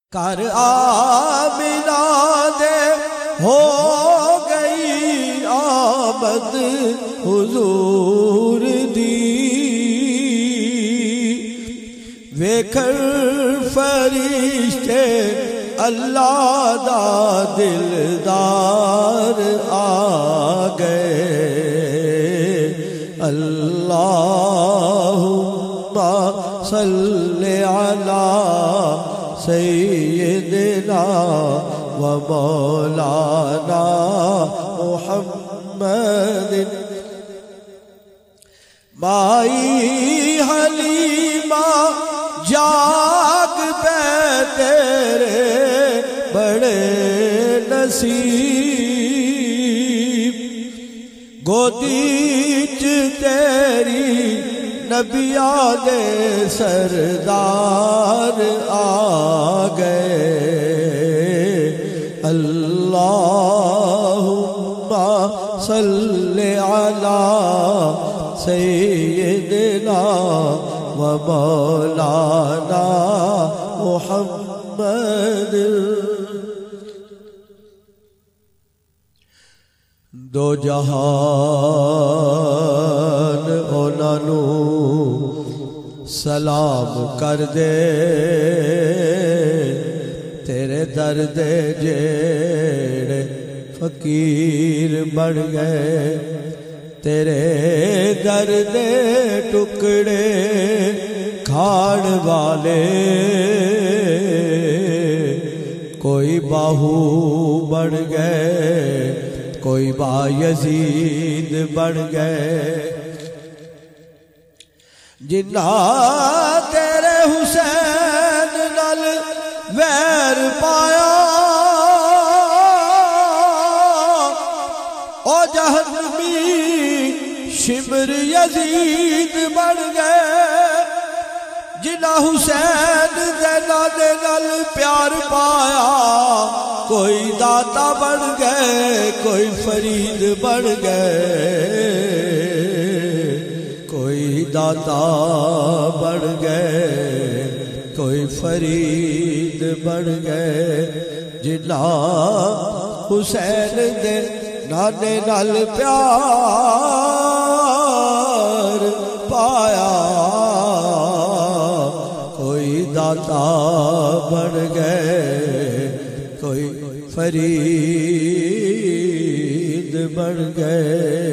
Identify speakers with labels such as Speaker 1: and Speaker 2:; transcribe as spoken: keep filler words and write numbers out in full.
Speaker 1: کر آمنہ دے ہو گئی آمد حضور دی، ویکھن فرشتے اللہ دا دلدار آ گئے۔ اللہم صلی علی سیدنا و مولانا محمد۔ مائی حلیمہ جاگ پہ تیرے بڑے نصیب، گودی چ تیری نبیاں دے سردار آ گئے۔ اللہم صلی علی سیدنا و مولانا محمد۔ دو جہان انہاں نوں سلام کر دے، تیرے درد جیڑے فقیر بن گئے، تیرے درد ٹکڑے کھاڑ والے، کوئی باہو بن گئے، کوئی با یزید بن گئے، جنہاں تیرے حسین نال ویر پایا، او جہنمی شمر یزید بن گئے، جنہاں حسین دے نانے نال پیار پایا، کوئی داتا بن گئے، کوئی فرید بن گئے، کوئی داتا بن گئے، کوئی فرید بن گئے، جنہاں حسین دے نانے نال پیار پایا، کوئی داتا بن گئے، کوئی فرید بن گئے۔